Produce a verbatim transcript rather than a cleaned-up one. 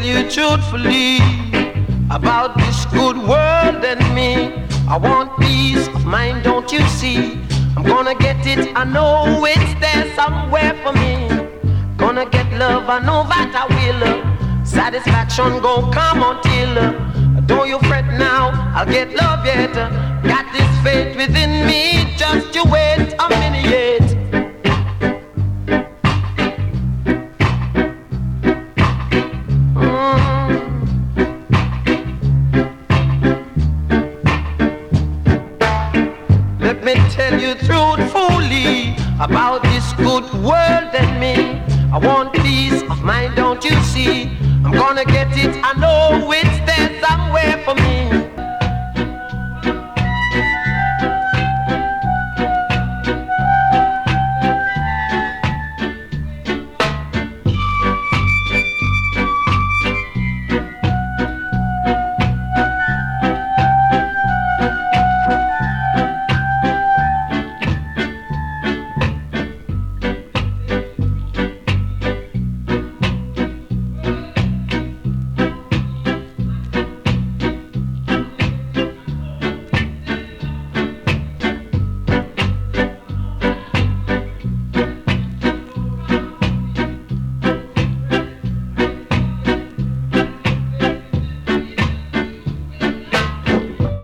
you truthfully about this good world and me. I want peace of mind, don't you see? I'm gonna get it, I know it's there somewhere for me. Gonna get love, I know that I will. Satisfaction gon' come until uh, don't you fret now, I'll get love yet. Got this faith within me, just you wait a minute yet. Tell you truthfully about this good world and me. I want peace of mind, don't you see? I'm gonna get it, I know it